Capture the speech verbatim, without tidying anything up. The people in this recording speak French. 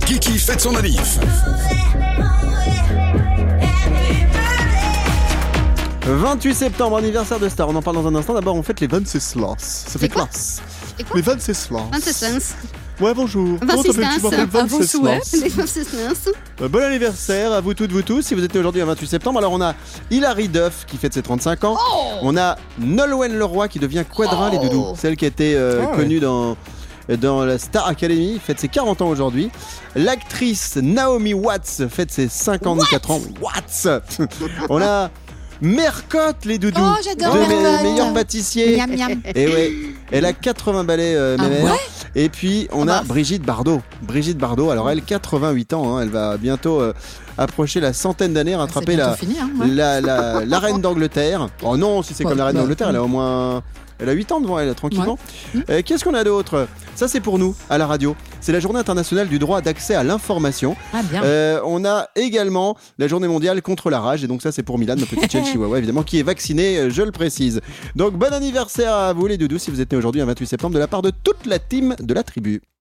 Kiki fête son anniv. vingt-huit septembre, anniversaire de Star. On en parle dans un instant. D'abord, on fête les Venceslas. Ça fait quoi classe. Et quoi Les Venceslas. Venceslas. Ouais, bonjour. Comment t'appelles-tu? m'appelles À vos souhaits, Venceslas. les Venceslas. Euh, Bon anniversaire à vous toutes, vous tous. Si vous êtes né aujourd'hui un vingt-huit septembre, alors on a Hilary Duff qui fête ses trente-cinq ans. Oh On a Nolwenn Leroy qui devient Quadra, les Oh. doudous. Celle qui était euh, Ah ouais. connue dans, dans la Star Academy, fête ses quarante ans aujourd'hui. L'actrice Naomi Watts fête ses cinquante-quatre ans. Watts. On a Mercotte, les doudous. Oh, j'adore de mes Mercotte. meilleurs pâtissiers. Miam miam. Et ouais, elle a quatre-vingts balais, euh, Ah mémère. ouais Et puis on Ah a bah. Brigitte Bardot. Brigitte Bardot, alors elle, quatre-vingt-huit ans, hein, elle va bientôt euh, approcher la centaine d'années, rattraper la, fini, hein, ouais. la, la, la reine d'Angleterre. Oh non, si c'est Ouais, comme la reine bah, d'Angleterre, elle a au moins. Elle a huit ans devant elle, tranquillement. Euh, Qu'est-ce qu'on a d'autre? Ça, c'est pour nous, à la radio. C'est la journée internationale du droit d'accès à l'information. Ah bien. Euh, on a également la journée mondiale contre la rage. Et donc ça, c'est pour Milan, notre petit chien chihuahua, évidemment, qui est vacciné, euh, je le précise. Donc, bon anniversaire à vous, les doudous, si vous êtes né aujourd'hui, un vingt-huit septembre, de la part de toute la team de la tribu.